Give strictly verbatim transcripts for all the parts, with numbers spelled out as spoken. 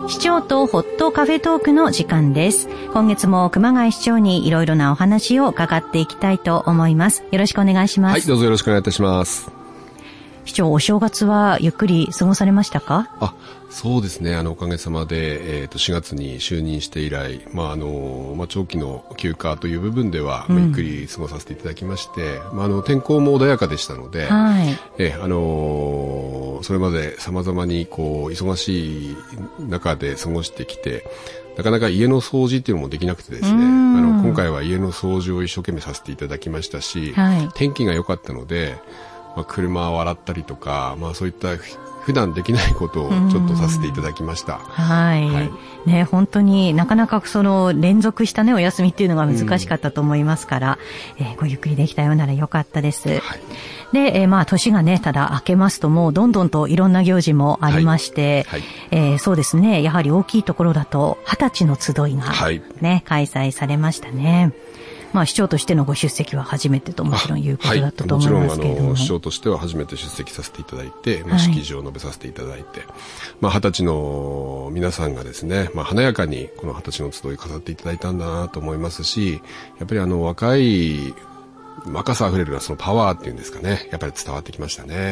市長とホットカフェトークの時間です。今月も熊谷市長にいろいろなお話を伺っていきたいと思います。よろしくお願いします。 はい、どうぞよろしくお願いいたします。 市長、お正月はゆっくり過ごされましたか？ あ、そうですね。あの、おかげさまで、えっと、しがつに就任して以来、まあ、あの、まあ、長期の休暇という部分では、うん、ゆっくり過ごさせていただきまして、まあ、あの、天候も穏やかでしたので、はい、え、あの、それまで様々に、こう、忙しい中で過ごしてきて、なかなか家の掃除っていうのもできなくてですね、あの、今回は家の掃除を一生懸命させていただきましたし、はい、天気が良かったので、まあ、車を洗ったりとか、まあ、そういった普段できないことをちょっとさせていただきました。 はい、はい。ね、本当になかなかその連続したね、お休みっていうのが難しかったと思いますから、うん、えー、ごゆっくりできたようならよかったです。はい、で、えー、まあ、年がね、ただ明けますともうどんどんといろんな行事もありまして、はいはい、えー、そうですね、やはり大きいところだと、二十歳の集いがね、はい、開催されましたね。まあ、市長としてのご出席は初めてともちろんいうことだったと思いますけれども、はい、もちろんあの市長としては初めて出席させていただいて、まあ、式辞を述べさせていただいて、はい、まあ、二十歳の皆さんがですね、まあ、華やかにこの二十歳の集い飾っていただいたんだなと思いますし、やっぱりあの若い若さあふれるそのパワーっていうんですかね、やっぱり伝わってきましたね。 うん、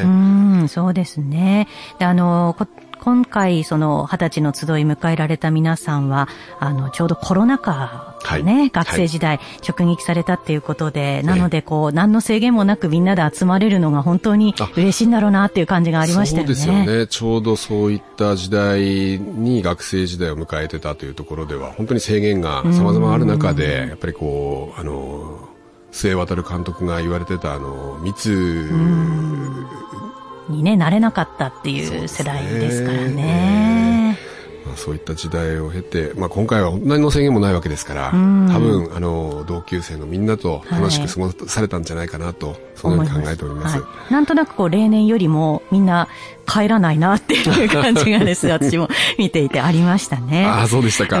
そうですね。で、あの今回その二十歳の集い迎えられた皆さんはあのちょうどコロナ禍がね、はい、学生時代直撃されたっていうことで、はい、なのでこう何の制限もなくみんなで集まれるのが本当に嬉しいんだろうなっていう感じがありましたよね。 そうですよね。ちょうどそういった時代に学生時代を迎えてたというところでは本当に制限が様々ある中でやっぱりこうあの末渡監督が言われてたあの密にね、慣れなかったっていう世代ですからね。 えーまあ、そういった時代を経て、まあ、今回は何の制限もないわけですから、多分あの同級生のみんなと楽しく過ごされたんじゃないかなと、はい、そのように考えております。はい、 なんとなくこう例年よりもみんな帰らないなっていう感じがです私も見ていてありましたね。 ああ、そうでしたか。 うん、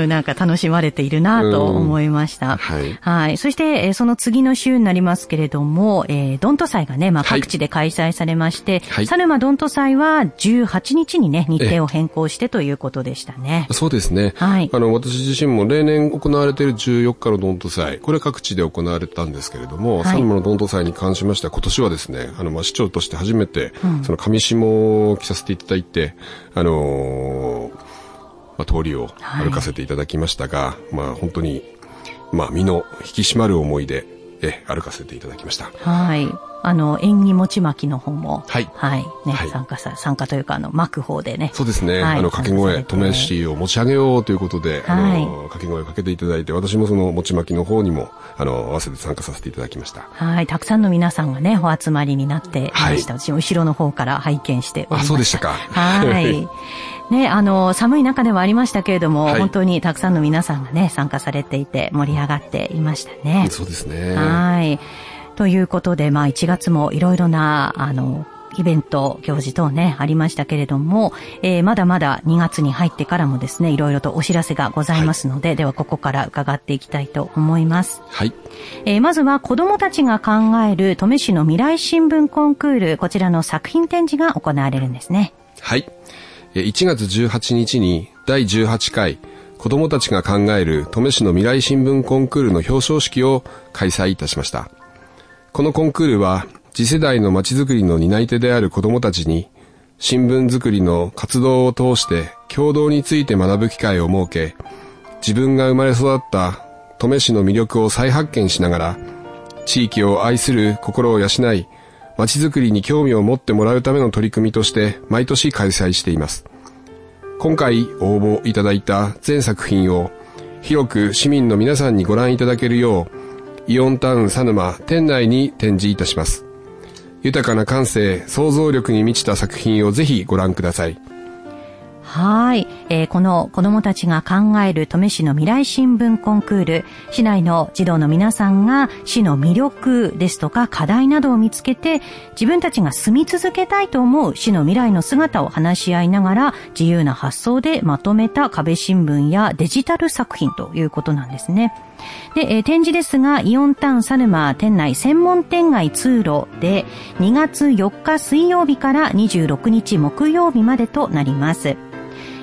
なんか楽しまれているなと思いました。はい。はい。そして、えー、その次の週になりますけれども、えー、ドント祭がね、まあ各地で開催されまして、はい、佐沼ドント祭はじゅうはちにちにね、日程を変更してということでしたね。 そうですね。はい。あの、私自身も例年行われているじゅうよっかのドント祭、これ各地で行われたんですけれども、はい、佐沼のドント祭に関しましては今年はですね、あの、まあ、市長として初めて、うん、その上下を着させていただいて、あのー、まあ、通りを歩かせていただきましたが、はい、まあ本当に、まあ身の引き締まる思いで、え、歩かせていただきました。 はい。あの、縁起餅巻きの方も、 はい。 はい。ね、はい、参加さ、参加というか、あの、巻く方でね。 そうですね。はい、あの、掛け声、登米市を持ち上げようということで、はい、あの、掛け声をかけていただいて、私もその餅巻きの方にも、あの、合わせて参加させていただきました。 はい。たくさんの皆さんがね、お集まりになっていました。はい、私も後ろの方から拝見しておりました。 あ、そうでしたか。 はい。ね、あの、寒い中ではありましたけれども、はい、本当にたくさんの皆さんがね、参加されていて盛り上がっていましたね。 そうですね。 はい。ということで、まあいちがつもいろいろな、あの、イベント、行事等ね、ありましたけれども、えー、まだまだにがつに入ってからもですね、いろいろとお知らせがございますので、はい、ではここから伺っていきたいと思います。 はい。 えー、まずは子供たちが考える登米市の未来新聞コンクール、こちらの作品展示が行われるんですね。 はい。いちがつじゅうはちにちにだいじゅうはちかい子供たちが考える登米市の未来新聞コンクールの表彰式を開催いたしました。このコンクールは次世代のまちづくりの担い手である子どもたちに新聞作りの活動を通して共同について学ぶ機会を設け、自分が生まれ育った登米市の魅力を再発見しながら地域を愛する心を養い、まちづくりに興味を持ってもらうための取り組みとして毎年開催しています。今回応募いただいた全作品を広く市民の皆さんにご覧いただけるようイオンタウン佐沼店内に展示いたします。豊かな感性、想像力に満ちた作品をぜひご覧ください。 はい、えー、この子どもたちが考える登米市の未来新聞コンクール、市内の児童の皆さんが市の魅力ですとか課題などを見つけて、自分たちが住み続けたいと思う市の未来の姿を話し合いながら自由な発想でまとめた壁新聞やデジタル作品ということなんですね。で、えー、展示ですがイオンタウン佐沼店内専門店街通路でにがつよっか水曜日からにじゅうろくにち木曜日までとなります。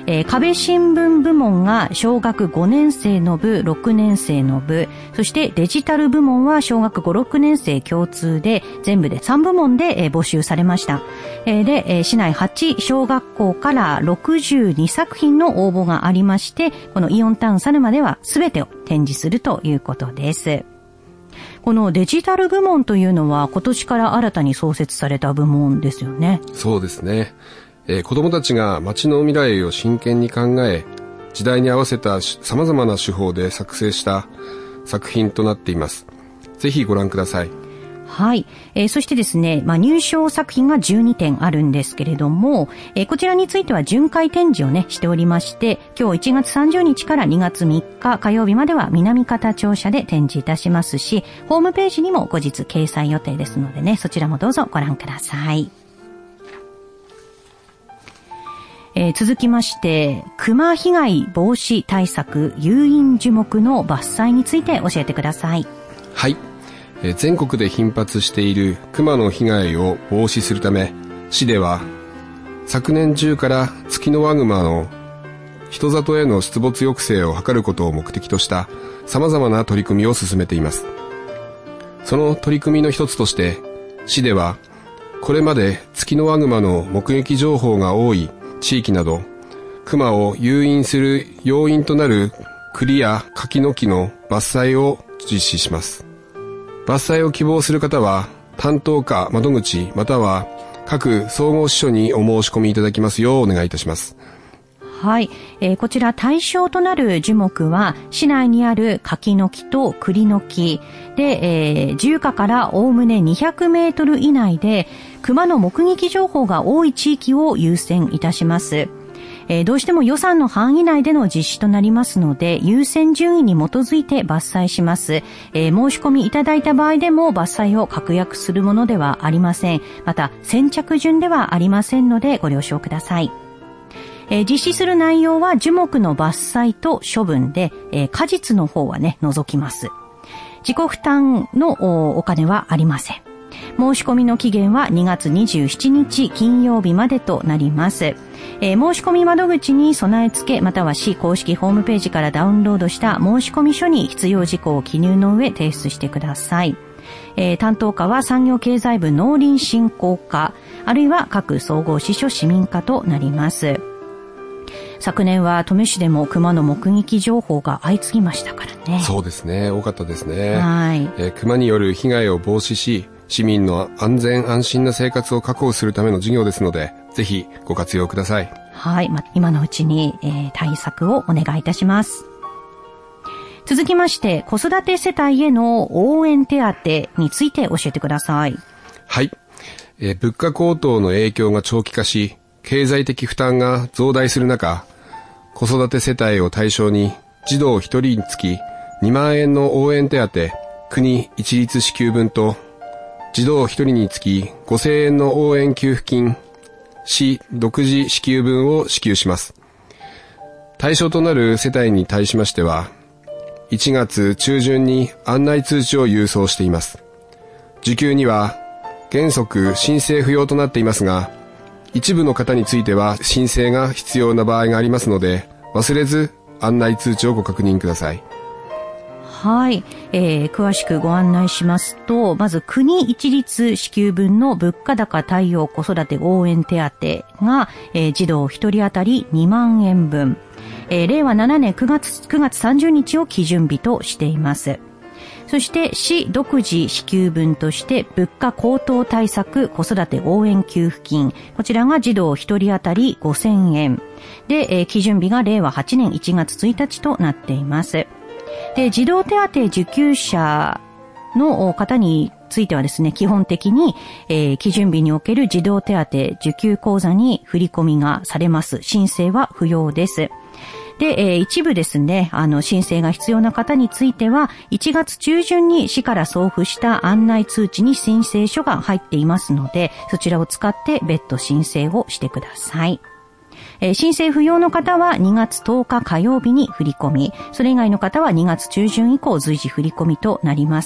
えー、壁新聞部門が小学ごねん生の部、ろくねん生の部、そしてデジタル部門は小学ご、ろくねん生共通で、全部でさん部門で、えー、募集されました。えー、で、えー、市内はち小学校からろくじゅうにさく品の応募がありまして、このイオンタウン猿間では全てを展示するということです。このデジタル部門というのは今年から新たに創設された部門ですよね。 そうですね。えー、子どもたちが街の未来を真剣に考え、時代に合わせた様々な手法で作成した作品となっています。ぜひご覧ください。 はい、えー、そしてですね、まあ、入賞作品がじゅうにてんあるんですけれども、えー、こちらについては巡回展示をねしておりまして、今日いちがつさんじゅうにちからにがつみっか火曜日までは南方庁舎で展示いたしますし、ホームページにも後日掲載予定ですのでね、そちらもどうぞご覧ください。えー、続きまして、熊被害防止対策誘引樹木の伐採について教えてください。 はい、えー、全国で頻発している熊の被害を防止するため、市では昨年中からツキノワグマの人里への出没抑制を図ることを目的とした様々な取り組みを進めています。その取り組みの一つとして、市ではこれまでツキノワグマの目撃情報が多い地域など、熊を誘引する要因となる栗や柿の木の伐採を実施します。伐採を希望する方は、担当課窓口または各総合支所にお申し込みいただきますようお願いいたします。 はい、えー、こちら対象となる樹木は市内にある柿の木と栗の木で、えー、住家からおおむねにひゃくメートル以内で熊の目撃情報が多い地域を優先いたします。えー、どうしても予算の範囲内での実施となりますので、優先順位に基づいて伐採します。えー、申し込みいただいた場合でも伐採を確約するものではありません。また先着順ではありませんのでご了承ください。えー、実施する内容は樹木の伐採と処分で、えー、果実の方はね除きます。自己負担の お, お金はありません。申し込みの期限はにがつにじゅうしちにち金曜日までとなります。えー、申し込み窓口に備え付けまたは市公式ホームページからダウンロードした申し込み書に必要事項を記入の上提出してください。えー、担当課は産業経済部農林振興課あるいは各総合支所市民課となります。昨年は登米市でも熊の目撃情報が相次ぎましたからね。 そうですね、多かったですね。 はい、 えー、熊による被害を防止し、市民の安全安心な生活を確保するための事業ですので、ぜひご活用ください。 はい、ま、今のうちに、えー、対策をお願いいたします。続きまして、子育て世帯への応援手当について教えてください。 はい、えー、物価高騰の影響が長期化し、経済的負担が増大する中、子育て世帯を対象に児童ひとりにつきにまんえんの応援手当、国一律支給分と児童ひとりにつきごせんえんの応援給付金、市独自支給分を支給します。対象となる世帯に対しましては、いちがつちゅうじゅんに案内通知を郵送しています。受給には原則申請不要となっていますが、一部の方については申請が必要な場合がありますので、忘れず案内通知をご確認ください。 はい、えー、詳しくご案内しますと、まず国一律支給分の物価高対応子育て応援手当が、えー、児童ひとり当たりにまんえんぶん、えー、れいわななねんくがつさんじゅうにちを基準日としています。そして市独自支給分として物価高騰対策子育て応援給付金、こちらが児童ひとり当たりごせんえんで、えー、基準日がれいわはちねんいちがつついたちとなっています。で、児童手当受給者の方についてはですね、基本的に、えー、基準日における児童手当受給口座に振り込みがされます。申請は不要です。で、えー、一部ですね、あの、申請が必要な方については、いちがつちゅうじゅんに市から送付した案内通知に申請書が入っていますので、そちらを使って別途申請をしてください。えー、申請不要の方はにがつとおか火曜日に振り込み、それ以外の方はにがつちゅうじゅん以降随時振り込みとなります。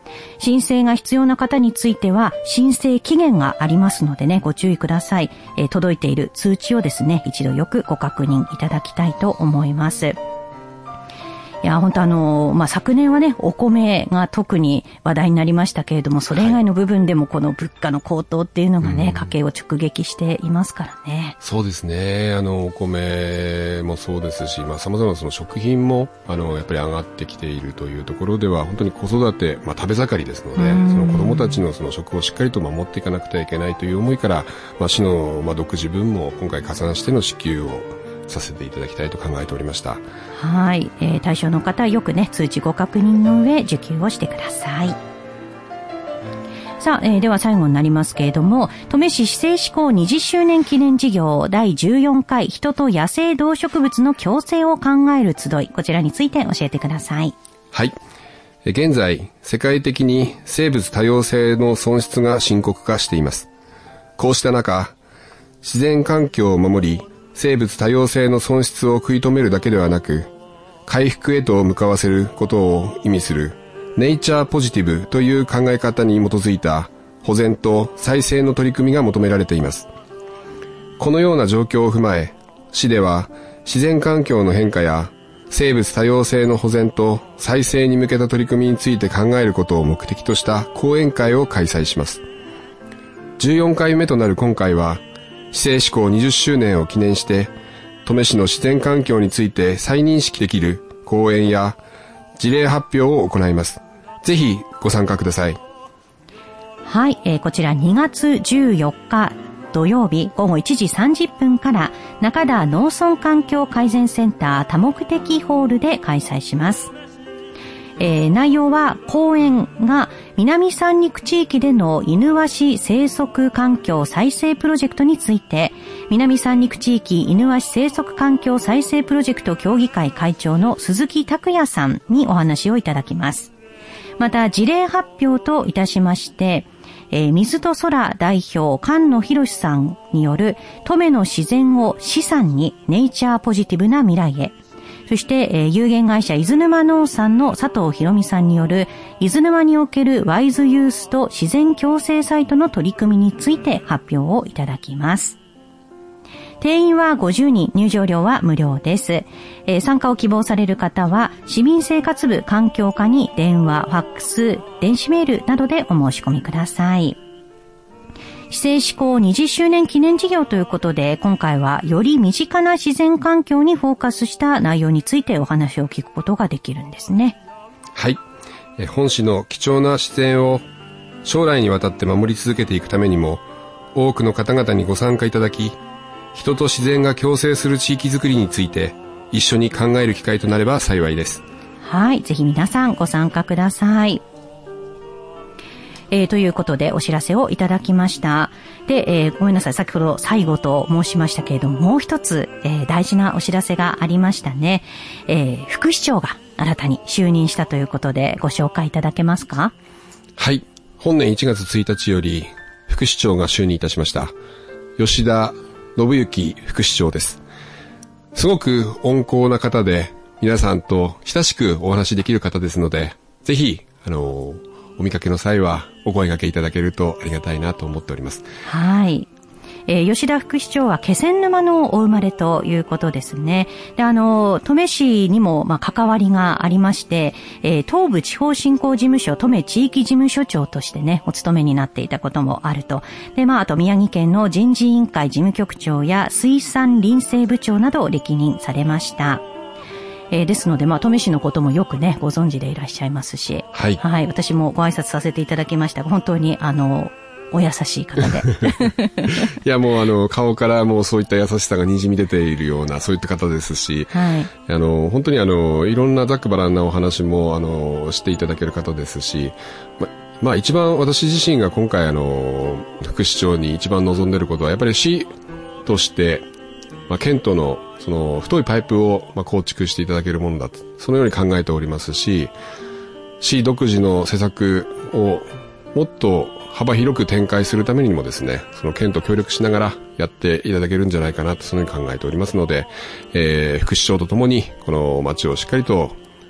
申請が必要な方については申請期限がありますのでね、ご注意ください。えー、届いている通知をですね、一度よくご確認いただきたいと思います。いや、本当あの、まあ、昨年はね、お米が特に話題になりましたけれども、それ以外の部分でもこの物価の高騰っていうのがね、はい、家計を直撃していますからね。 そうですね。あの、お米もそうですし、まあ、様々なその食品も、あの、やっぱり上がってきているというところでは、本当に子育て、まあ、食べ盛りですので、その子供たちのその食をしっかりと守っていかなくてはいけないという思いから、まあ、市の、まあ、独自分も今回加算しての支給をさせていただきたいと考えておりました。 はい、えー、対象の方はよくね、通知ご確認の上受給をしてください。さあ、えー、では最後になりますけれども、登米市市政施行にじゅっしゅうねん記念事業だいじゅうよんかい人と野生動植物の共生を考える集い、こちらについて教えてください。 はい。現在、世界的に生物多様性の損失が深刻化しています。こうした中、自然環境を守り、生物多様性の損失を食い止めるだけではなく、回復へと向かわせることを意味するネイチャーポジティブという考え方に基づいた保全と再生の取り組みが求められています。このような状況を踏まえ、市では自然環境の変化や生物多様性の保全と再生に向けた取り組みについて考えることを目的とした講演会を開催します。じゅうよんかいめとなる今回は、市政施行にじゅっしゅうねんを記念して、登米市の自然環境について再認識できる講演や事例発表を行います。ぜひご参加ください。 はい、えー、こちらにがつじゅうよっか土曜日ごごいちじさんじゅっぷんから中田農村環境改善センター多目的ホールで開催します。えー、内容は講演が南三陸地域でのイヌワシ生息環境再生プロジェクトについて、南三陸地域イヌワシ生息環境再生プロジェクト協議会会長の鈴木拓也さんにお話をいただきます。また事例発表といたしまして、えー、水と空代表菅野博さんによる登米の自然を資産にネイチャーポジティブな未来へ、そして、えー、有限会社伊豆沼農産の佐藤博美さんによる伊豆沼におけるワイズユースと自然共生サイトの取り組みについて発表をいただきます。定員はごじゅうにん、入場料は無料です。えー、参加を希望される方は市民生活部環境課に電話、ファックス、電子メールなどでお申し込みください。市政施行にじゅっしゅうねん記念事業ということで、今回はより身近な自然環境にフォーカスした内容についてお話を聞くことができるんですね。 はい。え本市の貴重な自然を将来にわたって守り続けていくためにも、多くの方々にご参加いただき、人と自然が共生する地域づくりについて一緒に考える機会となれば幸いです。 はい。ぜひ皆さんご参加ください。えー、ということでお知らせをいただきました。で、えー、ごめんなさい。先ほど最後と申しましたけれども、もう一つ、えー、大事なお知らせがありましたね。えー、副市長が新たに就任したということでご紹介いただけますか？ はい。本年いちがつついたちより副市長が就任いたしました。吉田信之副市長です。すごく温厚な方で、皆さんと親しくお話しできる方ですので、ぜひ、あのー、お見かけの際はお声掛けいただけるとありがたいなと思っております。 はい。えー、吉田副市長は気仙沼のお生まれということですね。で、あの、登米市にも、まあ、関わりがありまして、えー、東部地方振興事務所登米地域事務所長としてね、お勤めになっていたこともあると。で、まあ、あと宮城県の人事委員会事務局長や水産林政部長などを歴任されました。えー、ですので、まあ、登米市のこともよくね、ご存知でいらっしゃいますし、 はい。 はい。私もご挨拶させていただきましたが、本当に、あの、お優しい方で。 いや、もうあの、顔からもうそういった優しさが滲み出ているような、そういった方ですし、 はい。 あの、本当にあの、いろんなざっくばらんなお話も、あの、していただける方ですし、ま、まあ一番私自身が今回あの、副市長に一番望んでいることは、やっぱり市として、まあ、県とのその太いパイプをまあ構築していただけるものだと、そのように考えておりますし、市独自の施策をもっと幅広く展開するためにもですね、その県と協力しながらやっていただけるんじゃないかなと、そのように考えておりますので、えー、副市長とともにこの町をしっかりと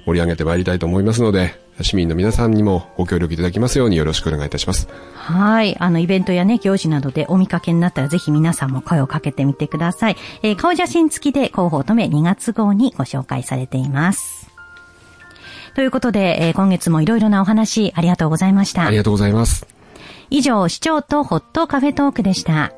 盛り上げてまいりたいと思いますので、市民の皆さんにもご協力いただきますようによろしくお願いいたします。 はい。あの、イベントやね、行事などでお見かけになったらぜひ皆さんも声をかけてみてください。えー、顔写真付きで広報とめにがつ号にご紹介されています。ということで、えー、今月もいろいろなお話ありがとうございました。 ありがとうございます。 以上、市長とホットカフェトークでした。